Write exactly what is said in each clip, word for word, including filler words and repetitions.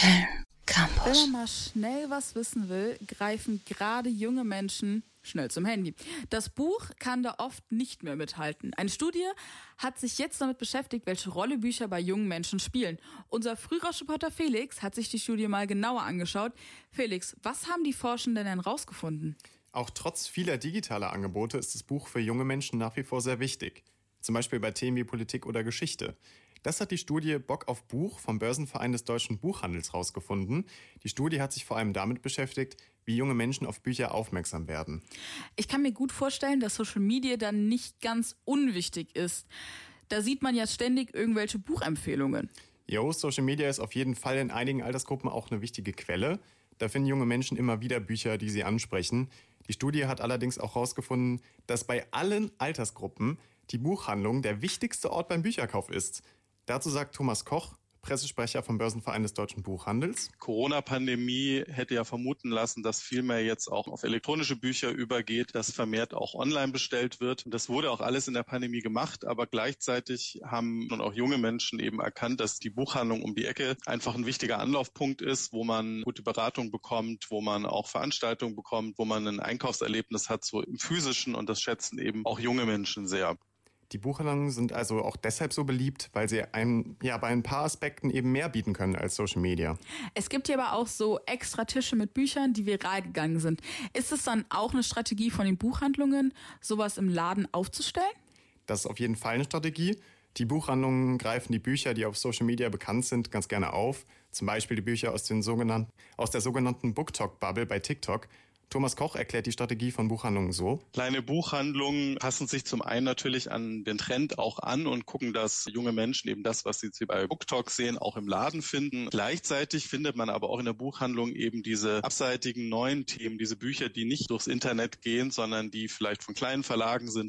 Köln Campus. Wenn man mal schnell was wissen will, greifen gerade junge Menschen schnell zum Handy. Das Buch kann da oft nicht mehr mithalten. Eine Studie hat sich jetzt damit beschäftigt, welche Rolle Bücher bei jungen Menschen spielen. Unser Frührausch-Reporter Felix hat sich die Studie mal genauer angeschaut. Felix, was haben die Forschenden denn rausgefunden? Auch trotz vieler digitaler Angebote ist das Buch für junge Menschen nach wie vor sehr wichtig. Zum Beispiel bei Themen wie Politik oder Geschichte. Das hat die Studie Bock auf Buch vom Börsenverein des deutschen Buchhandels rausgefunden. Die Studie hat sich vor allem damit beschäftigt, wie junge Menschen auf Bücher aufmerksam werden. Ich kann mir gut vorstellen, dass Social Media dann nicht ganz unwichtig ist. Da sieht man ja ständig irgendwelche Buchempfehlungen. Jo, Social Media ist auf jeden Fall in einigen Altersgruppen auch eine wichtige Quelle. Da finden junge Menschen immer wieder Bücher, die sie ansprechen. Die Studie hat allerdings auch herausgefunden, dass bei allen Altersgruppen die Buchhandlung der wichtigste Ort beim Bücherkauf ist. Dazu sagt Thomas Koch, Pressesprecher vom Börsenverein des deutschen Buchhandels. Corona-Pandemie hätte ja vermuten lassen, dass viel mehr jetzt auch auf elektronische Bücher übergeht, dass vermehrt auch online bestellt wird. Und das wurde auch alles in der Pandemie gemacht, aber gleichzeitig haben und auch junge Menschen eben erkannt, dass die Buchhandlung um die Ecke einfach ein wichtiger Anlaufpunkt ist, wo man gute Beratung bekommt, wo man auch Veranstaltungen bekommt, wo man ein Einkaufserlebnis hat, so im Physischen, und das schätzen eben auch junge Menschen sehr. Die Buchhandlungen sind also auch deshalb so beliebt, weil sie einem, ja, bei ein paar Aspekten eben mehr bieten können als Social Media. Es gibt hier aber auch so extra Tische mit Büchern, die viral gegangen sind. Ist es dann auch eine Strategie von den Buchhandlungen, sowas im Laden aufzustellen? Das ist auf jeden Fall eine Strategie. Die Buchhandlungen greifen die Bücher, die auf Social Media bekannt sind, ganz gerne auf. Zum Beispiel die Bücher aus, den sogenannten, aus der sogenannten BookTok-Bubble bei TikTok. Thomas Koch erklärt die Strategie von Buchhandlungen so. Kleine Buchhandlungen passen sich zum einen natürlich an den Trend auch an und gucken, dass junge Menschen eben das, was sie bei BookTok sehen, auch im Laden finden. Gleichzeitig findet man aber auch in der Buchhandlung eben diese abseitigen neuen Themen, diese Bücher, die nicht durchs Internet gehen, sondern die vielleicht von kleinen Verlagen sind.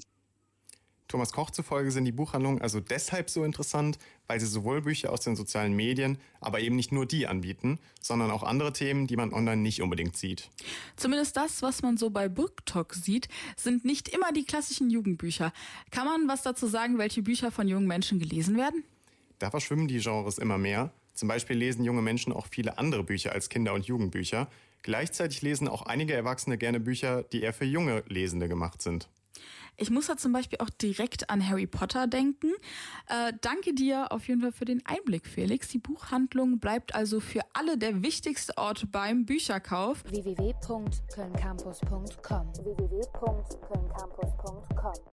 Thomas Koch zufolge sind die Buchhandlungen also deshalb so interessant, weil sie sowohl Bücher aus den sozialen Medien, aber eben nicht nur die anbieten, sondern auch andere Themen, die man online nicht unbedingt sieht. Zumindest das, was man so bei BookTok sieht, sind nicht immer die klassischen Jugendbücher. Kann man was dazu sagen, welche Bücher von jungen Menschen gelesen werden? Da verschwimmen die Genres immer mehr. Zum Beispiel lesen junge Menschen auch viele andere Bücher als Kinder- und Jugendbücher. Gleichzeitig lesen auch einige Erwachsene gerne Bücher, die eher für junge Lesende gemacht sind. Ich muss da zum Beispiel auch direkt an Harry Potter denken. Äh, danke dir auf jeden Fall für den Einblick, Felix. Die Buchhandlung bleibt also für alle der wichtigste Ort beim Bücherkauf. w w w punkt köln campus punkt com w w w punkt köln campus punkt com